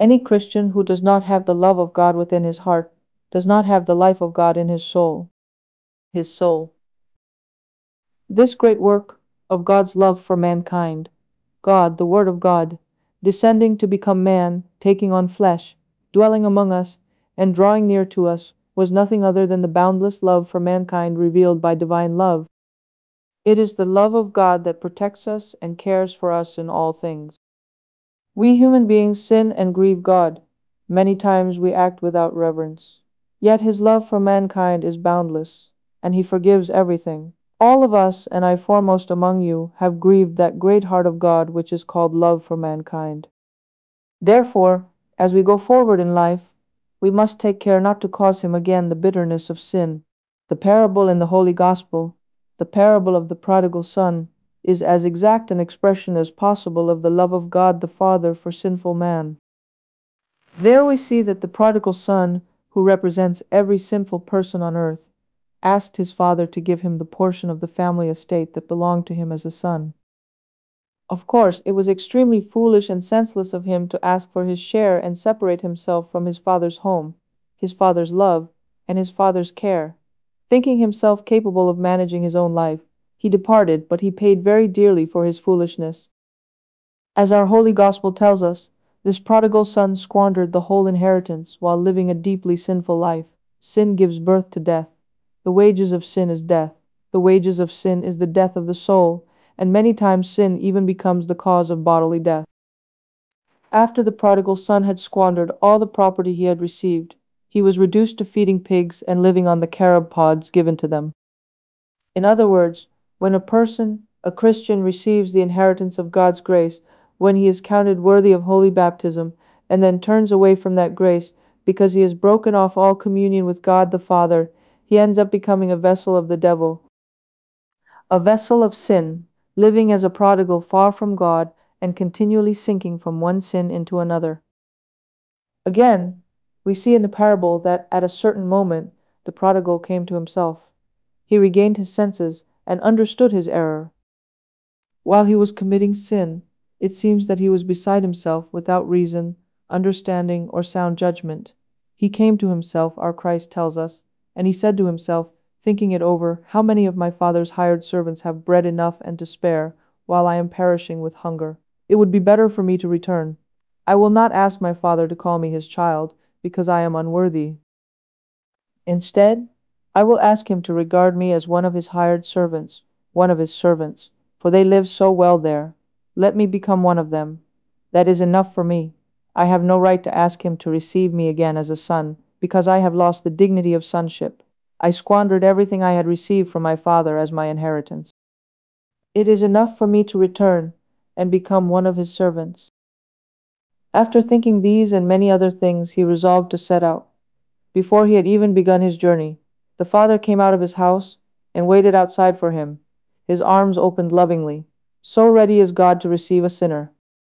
Any Christian who does not have the love of God within his heart does not have the life of God in his soul. His soul. This great work of God's love for mankind, God, the Word of God, descending to become man, taking on flesh, dwelling among us, and drawing near to us, was nothing other than the boundless love for mankind revealed by divine love. It is the love of God that protects us and cares for us in all things. We human beings sin and grieve God. Many times we act without reverence. Yet His love for mankind is boundless, and He forgives everything. All of us, and I foremost among you, have grieved that great heart of God which is called love for mankind. Therefore, as we go forward in life, we must take care not to cause Him again the bitterness of sin. The parable in the Holy Gospel, the parable of the prodigal son, is as exact an expression as possible of the love of God the Father for sinful man. There we see that the prodigal son, who represents every sinful person on earth, asked his father to give him the portion of the family estate that belonged to him as a son. Of course, it was extremely foolish and senseless of him to ask for his share and separate himself from his father's home, his father's love, and his father's care. Thinking himself capable of managing his own life, he departed, but he paid very dearly for his foolishness. As our Holy Gospel tells us, this prodigal son squandered the whole inheritance while living a deeply sinful life. Sin gives birth to death. The wages of sin is death. The wages of sin is the death of the soul, and many times sin even becomes the cause of bodily death. After the prodigal son had squandered all the property he had received, he was reduced to feeding pigs and living on the carob pods given to them. In other words, when a person, a Christian, receives the inheritance of God's grace, when he is counted worthy of holy baptism, and then turns away from that grace because he has broken off all communion with God the Father, he ends up becoming a vessel of the devil, a vessel of sin, living as a prodigal far from God and continually sinking from one sin into another. Again, we see in the parable that at a certain moment the prodigal came to himself. He regained his senses and understood his error. While he was committing sin, it seems that he was beside himself, without reason, understanding, or sound judgment. He came to himself, our Christ tells us, and he said to himself, thinking it over, "How many of my father's hired servants have bread enough and to spare, while I am perishing with hunger? It would be better for me to return. I will not ask my father to call me his child, because I am unworthy. Instead, I will ask him to regard me as one of his hired servants, one of his servants, for they live so well there. Let me become one of them. That is enough for me. I have no right to ask him to receive me again as a son, because I have lost the dignity of sonship. I squandered everything I had received from my father as my inheritance. It is enough for me to return and become one of his servants." After thinking these and many other things, he resolved to set out. Before he had even begun his journey, the father came out of his house and waited outside for him, his arms opened lovingly. So ready is God to receive a sinner.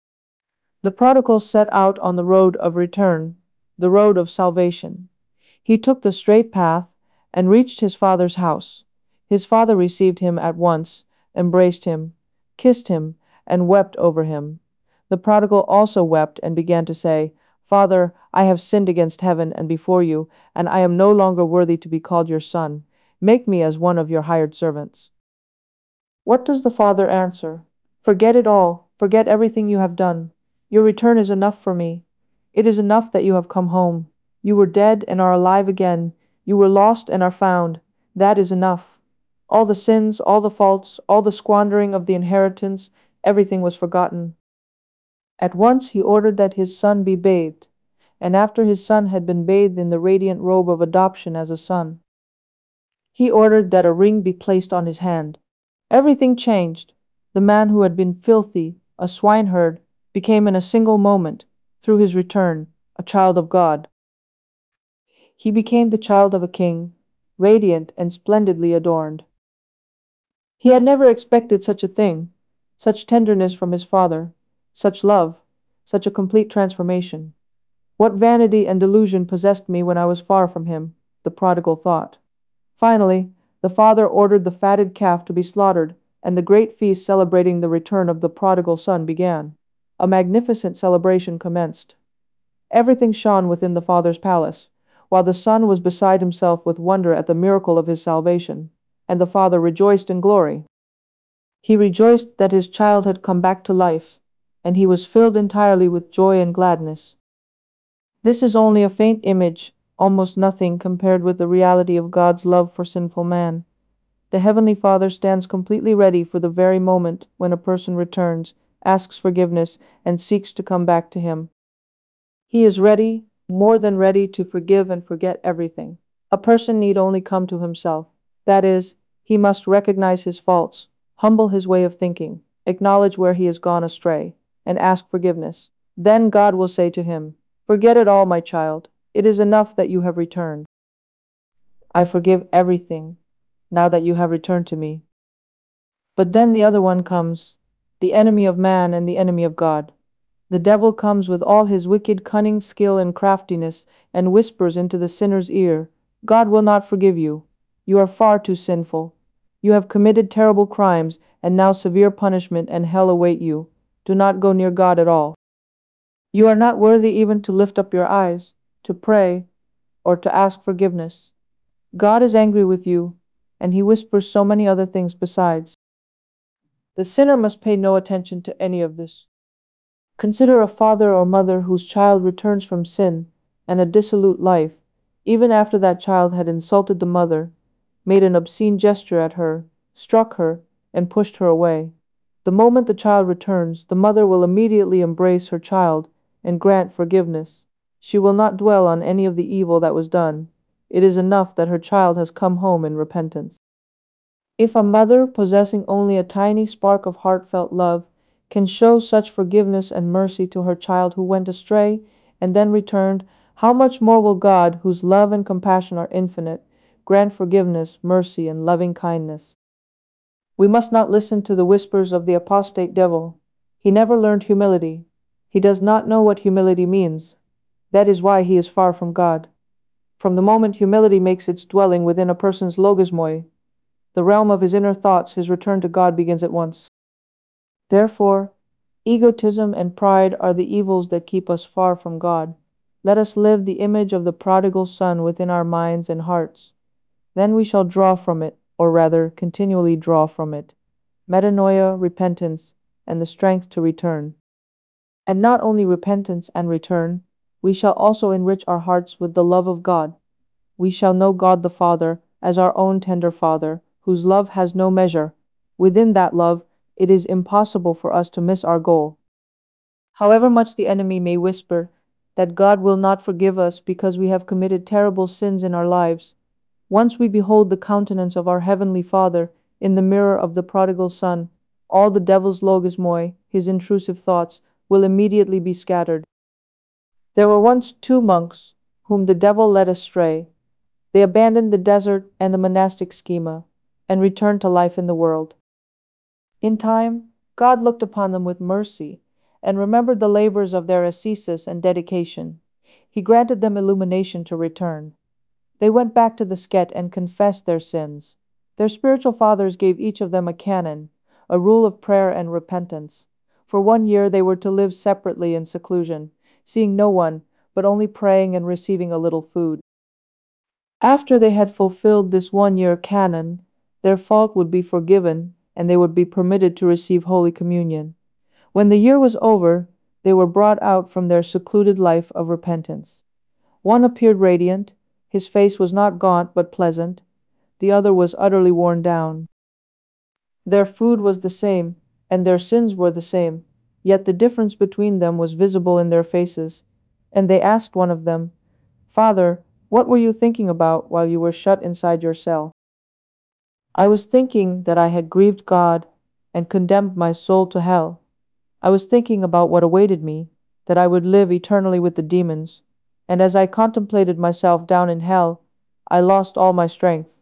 The prodigal set out on the road of return, the road of salvation. He took the straight path and reached his father's house. His father received him at once, embraced him, kissed him, and wept over him. The prodigal also wept and began to say, "Father, I have sinned against heaven and before you, and I am no longer worthy to be called your son. Make me as one of your hired servants." What does the father answer? "Forget it all. Forget everything you have done. Your return is enough for me. It is enough that you have come home. You were dead and are alive again. You were lost and are found. That is enough. All the sins, all the faults, all the squandering of the inheritance, everything was forgotten." At once he ordered that his son be bathed, and after his son had been bathed in the radiant robe of adoption as a son, he ordered that a ring be placed on his hand. Everything changed. The man who had been filthy, a swineherd, became in a single moment, through his return, a child of God. He became the child of a king, radiant and splendidly adorned. He had never expected such a thing, such tenderness from his father, such love, such a complete transformation. What vanity and delusion possessed me when I was far from him, the prodigal thought. Finally, the father ordered the fatted calf to be slaughtered, and the great feast celebrating the return of the prodigal son began. A magnificent celebration commenced. Everything shone within the Father's palace, while the Son was beside himself with wonder at the miracle of his salvation, and the Father rejoiced in glory. He rejoiced that his child had come back to life, and he was filled entirely with joy and gladness. This is only a faint image, almost nothing compared with the reality of God's love for sinful man. The Heavenly Father stands completely ready for the very moment when a person returns, asks forgiveness, and seeks to come back to Him. He is ready, more than ready, to forgive and forget everything. A person need only come to himself. That is, he must recognize his faults, humble his way of thinking, acknowledge where he has gone astray, and ask forgiveness. Then God will say to him, "Forget it all, my child. It is enough that you have returned. I forgive everything, now that you have returned to me." But then the other one comes, the enemy of man and the enemy of God. The devil comes with all his wicked cunning, skill, and craftiness, and whispers into the sinner's ear, "God will not forgive you. You are far too sinful. You have committed terrible crimes, and now severe punishment and hell await you. Do not go near God at all. You are not worthy even to lift up your eyes, to pray, or to ask forgiveness. God is angry with you," and he whispers so many other things besides. The sinner must pay no attention to any of this. Consider a father or mother whose child returns from sin and a dissolute life, even after that child had insulted the mother, made an obscene gesture at her, struck her, and pushed her away. The moment the child returns, the mother will immediately embrace her child and grant forgiveness. She will not dwell on any of the evil that was done. It is enough that her child has come home in repentance. If a mother, possessing only a tiny spark of heartfelt love, can show such forgiveness and mercy to her child who went astray and then returned, how much more will God, whose love and compassion are infinite, grant forgiveness, mercy, and loving kindness? We must not listen to the whispers of the apostate devil. He never learned humility. He does not know what humility means. That is why he is far from God. From the moment humility makes its dwelling within a person's logismoi, the realm of his inner thoughts, his return to God begins at once. Therefore, egotism and pride are the evils that keep us far from God. Let us live the image of the prodigal son within our minds and hearts. Then we shall draw from it, or rather, continually draw from it, metanoia, repentance, and the strength to return. And not only repentance and return, we shall also enrich our hearts with the love of God. We shall know God the Father as our own tender Father, whose love has no measure. Within that love, it is impossible for us to miss our goal. However much the enemy may whisper that God will not forgive us because we have committed terrible sins in our lives, once we behold the countenance of our Heavenly Father in the mirror of the prodigal Son, all the devil's logismoi, his intrusive thoughts, will immediately be scattered. There were once two monks whom the devil led astray. They abandoned the desert and the monastic schema, and returned to life in the world. In time, God looked upon them with mercy, and remembered the labors of their ascesis and dedication. He granted them illumination to return. They went back to the skete and confessed their sins. Their spiritual fathers gave each of them a canon, a rule of prayer and repentance. For 1 year they were to live separately in seclusion, seeing no one, but only praying and receiving a little food. After they had fulfilled this 1 year canon, their fault would be forgiven, and they would be permitted to receive Holy Communion. When the year was over, they were brought out from their secluded life of repentance. One appeared radiant. His face was not gaunt but pleasant. The other was utterly worn down. Their food was the same, and their sins were the same, yet the difference between them was visible in their faces. And they asked one of them, "Father, what were you thinking about while you were shut inside your cell?" "I was thinking that I had grieved God and condemned my soul to hell. I was thinking about what awaited me, that I would live eternally with the demons, and as I contemplated myself down in hell, I lost all my strength.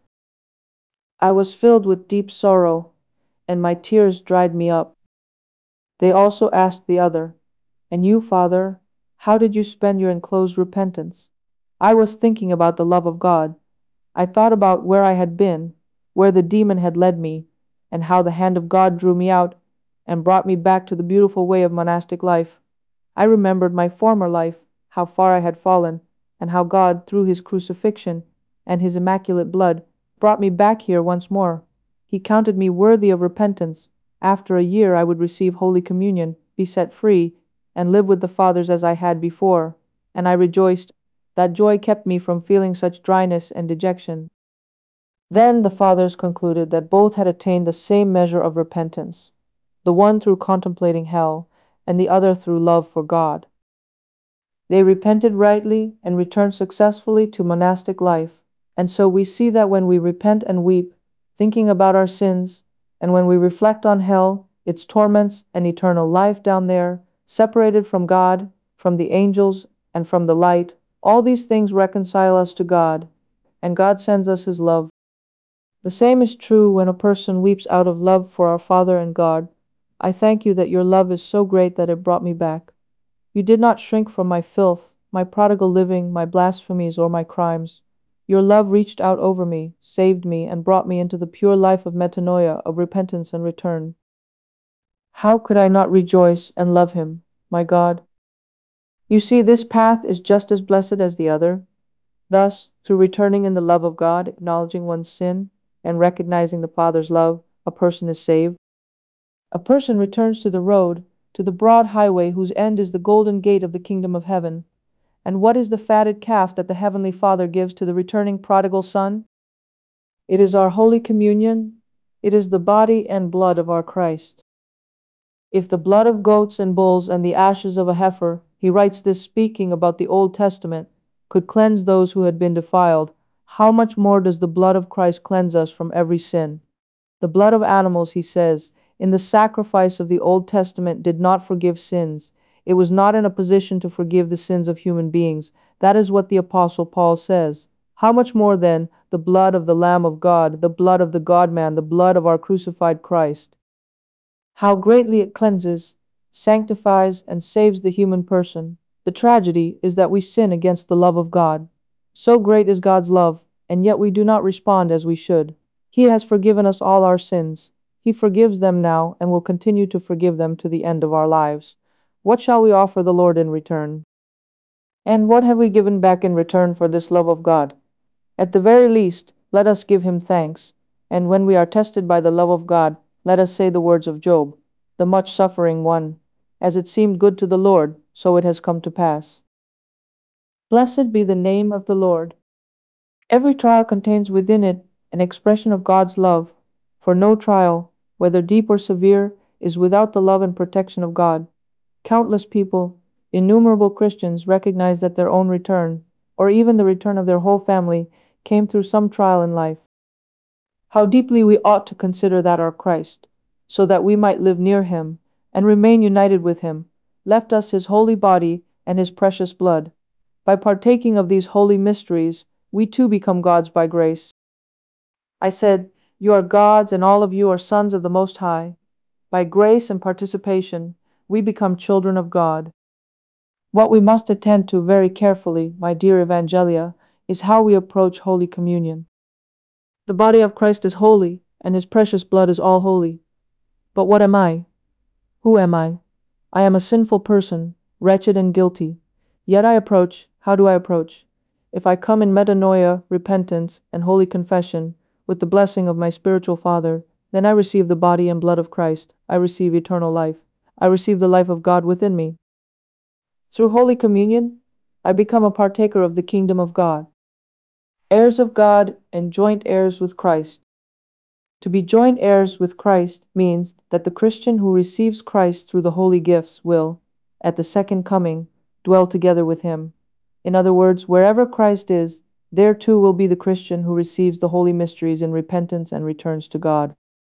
I was filled with deep sorrow, and my tears dried me up." They also asked the other, "And you, Father, how did you spend your enclosed repentance?" "I was thinking about the love of God. I thought about where I had been, where the demon had led me, and how the hand of God drew me out and brought me back to the beautiful way of monastic life. I remembered my former life, how far I had fallen, and how God, through his crucifixion and his immaculate blood, brought me back here once more. He counted me worthy of repentance. After a year I would receive Holy Communion, be set free, and live with the fathers as I had before. And I rejoiced. That joy kept me from feeling such dryness and dejection. Then the fathers concluded that both had attained the same measure of repentance, the one through contemplating hell, and the other through love for God. They repented rightly and returned successfully to monastic life. And so we see that when we repent and weep, thinking about our sins, and when we reflect on hell, its torments, and eternal life down there, separated from God, from the angels, and from the light, all these things reconcile us to God, and God sends us his love. The same is true when a person weeps out of love for our Father and God. I thank you that your love is so great that it brought me back. You did not shrink from my filth, my prodigal living, my blasphemies, or my crimes. Your love reached out over me, saved me, and brought me into the pure life of metanoia, of repentance and return. How could I not rejoice and love him, my God? You see, this path is just as blessed as the other. Thus, through returning in the love of God, acknowledging one's sin, and recognizing the Father's love, a person is saved. A person returns to the road, to the broad highway whose end is the golden gate of the kingdom of heaven. And what is the fatted calf that the Heavenly Father gives to the returning prodigal son? It is our Holy Communion. It is the body and blood of our Christ. If the blood of goats and bulls and the ashes of a heifer, he writes this speaking about the Old Testament, could cleanse those who had been defiled, how much more does the blood of Christ cleanse us from every sin? The blood of animals, he says, in the sacrifice of the Old Testament did not forgive sins. It was not in a position to forgive the sins of human beings. That is what the Apostle Paul says. How much more then the blood of the Lamb of God, the blood of the God-man, the blood of our crucified Christ? How greatly it cleanses, sanctifies, and saves the human person. The tragedy is that we sin against the love of God. So great is God's love, and yet we do not respond as we should. He has forgiven us all our sins. He forgives them now and will continue to forgive them to the end of our lives. What shall we offer the Lord in return? And what have we given back in return for this love of God? At the very least, let us give him thanks. And when we are tested by the love of God, let us say the words of Job, the much suffering one, as it seemed good to the Lord, so it has come to pass. Blessed be the name of the Lord. Every trial contains within it an expression of God's love, for no trial, whether deep or severe, is without the love and protection of God. Countless people, innumerable Christians, recognize that their own return, or even the return of their whole family, came through some trial in life. How deeply we ought to consider that our Christ, so that we might live near him and remain united with him, left us his holy body and his precious blood. By partaking of these holy mysteries, we too become gods by grace. I said, you are gods, and all of you are sons of the Most High. By grace and participation, we become children of God. What we must attend to very carefully, my dear Evangelia, is how we approach Holy Communion. The body of Christ is holy, and his precious blood is all holy. But what am I? Who am I? I am a sinful person, wretched and guilty. Yet I approach. How do I approach? If I come in metanoia, repentance, and holy confession, with the blessing of my spiritual Father, then I receive the body and blood of Christ. I receive eternal life. I receive the life of God within me. Through Holy Communion, I become a partaker of the kingdom of God, heirs of God and joint heirs with Christ. To be joint heirs with Christ means that the Christian who receives Christ through the holy gifts will, at the second coming, dwell together with him. In other words, wherever Christ is, there too will be the Christian who receives the holy mysteries in repentance and returns to God.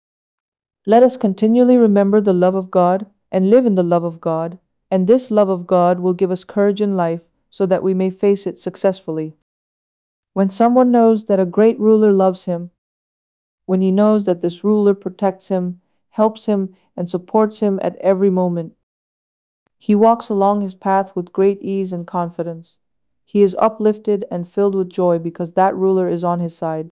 Let us continually remember the love of God and live in the love of God, and this love of God will give us courage in life so that we may face it successfully. When someone knows that a great ruler loves him, when he knows that this ruler protects him, helps him, and supports him at every moment, he walks along his path with great ease and confidence. He is uplifted and filled with joy because that ruler is on his side.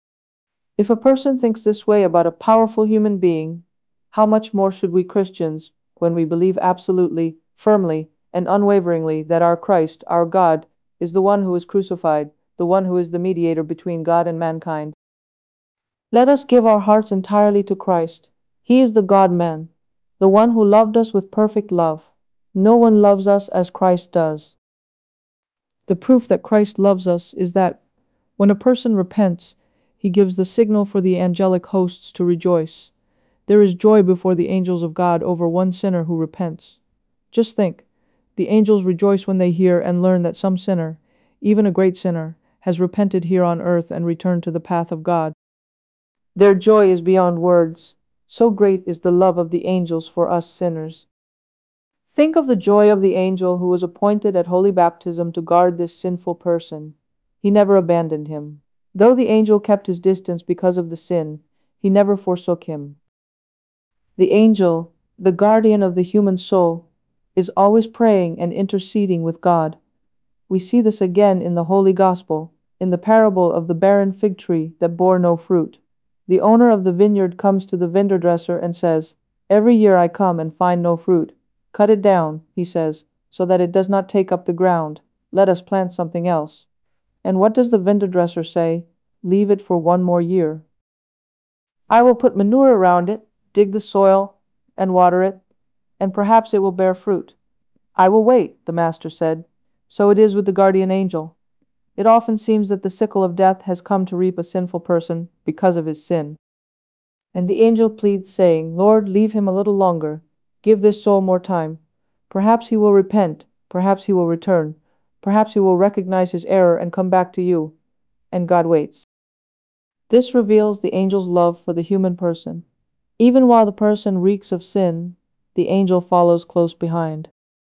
If a person thinks this way about a powerful human being, how much more should we Christians, when we believe absolutely, firmly, and unwaveringly that our Christ, our God, is the one who is crucified, the one who is the mediator between God and mankind. Let us give our hearts entirely to Christ. He is the God-man, the one who loved us with perfect love. No one loves us as Christ does. The proof that Christ loves us is that, when a person repents, he gives the signal for the angelic hosts to rejoice. There is joy before the angels of God over one sinner who repents. Just think, the angels rejoice when they hear and learn that some sinner, even a great sinner, has repented here on earth and returned to the path of God. Their joy is beyond words. So great is the love of the angels for us sinners. Think of the joy of the angel who was appointed at holy baptism to guard this sinful person. He never abandoned him. Though the angel kept his distance because of the sin, he never forsook him. The angel, the guardian of the human soul, is always praying and interceding with God. We see this again in the Holy Gospel, in the parable of the barren fig tree that bore no fruit. The owner of the vineyard comes to the vineyard dresser and says, "Every year I come and find no fruit. Cut it down," he says, "so that it does not take up the ground. Let us plant something else." And what does the vineyard dresser say? "Leave it for one more year. I will put manure around it, dig the soil, and water it, and perhaps it will bear fruit." "I will wait," the master said. So it is with the guardian angel. It often seems that the sickle of death has come to reap a sinful person because of his sin. And the angel pleads, saying, "Lord, leave him a little longer. Give this soul more time. Perhaps he will repent. Perhaps he will return. Perhaps he will recognize his error and come back to you." And God waits. This reveals the angel's love for the human person. Even while the person reeks of sin, the angel follows close behind.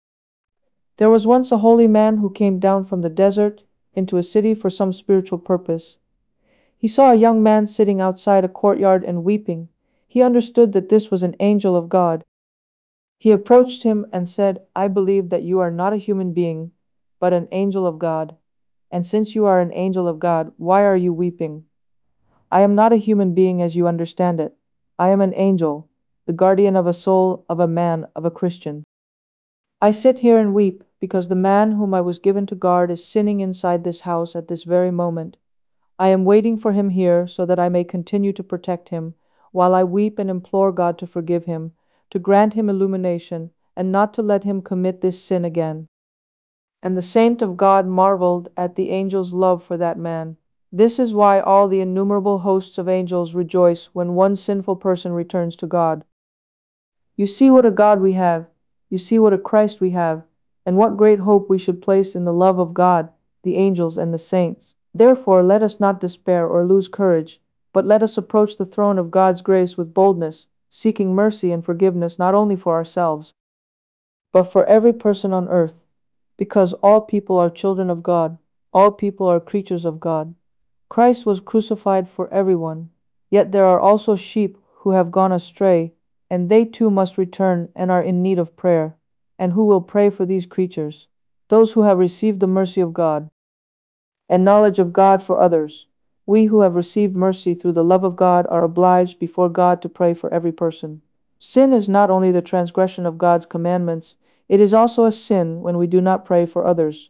There was once a holy man who came down from the desert into a city for some spiritual purpose. He saw a young man sitting outside a courtyard and weeping. He understood that this was an angel of God. He approached him and said, "I believe that you are not a human being, but an angel of God. And since you are an angel of God, why are you weeping? I am not a human being as you understand it. I am an angel, the guardian of a soul, of a man, of a Christian. I sit here and weep because the man whom I was given to guard is sinning inside this house at this very moment. I am waiting for him here so that I may continue to protect him, while I weep and implore God to forgive him, to grant him illumination, and not to let him commit this sin again." And the saint of God marveled at the angel's love for that man. This is why all the innumerable hosts of angels rejoice when one sinful person returns to God. You see what a God we have. You see what a Christ we have, and what great hope we should place in the love of God, the angels, and the saints. Therefore, let us not despair or lose courage, but let us approach the throne of God's grace with boldness, seeking mercy and forgiveness not only for ourselves, but for every person on earth, because all people are children of God, all people are creatures of God. Christ was crucified for everyone, yet there are also sheep who have gone astray, and they too must return and are in need of prayer. And who will pray for these creatures? Those who have received the mercy of God and knowledge of God for others. We who have received mercy through the love of God are obliged before God to pray for every person. Sin is not only the transgression of God's commandments, it is also a sin when we do not pray for others.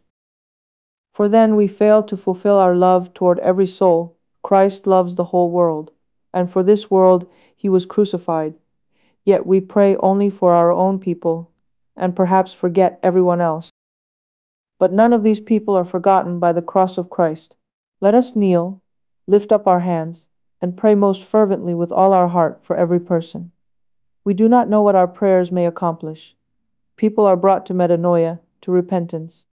For then we fail to fulfill our love toward every soul. Christ loves the whole world, and for this world he was crucified. Yet we pray only for our own people, and perhaps forget everyone else. But none of these people are forgotten by the cross of Christ. Let us kneel, lift up our hands, and pray most fervently with all our heart for every person. We do not know what our prayers may accomplish. People are brought to metanoia, to repentance.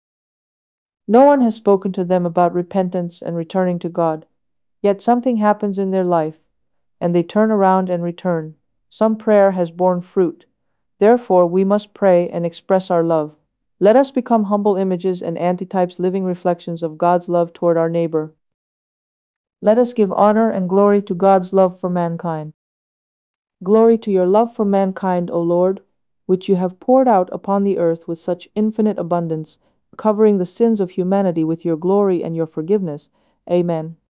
No one has spoken to them about repentance and returning to God. Yet something happens in their life, and they turn around and return. Some prayer has borne fruit. Therefore, we must pray and express our love. Let us become humble images and antitypes, living reflections of God's love toward our neighbor. Let us give honor and glory to God's love for mankind. Glory to your love for mankind, O Lord, which you have poured out upon the earth with such infinite abundance, covering the sins of humanity with your glory and your forgiveness. Amen.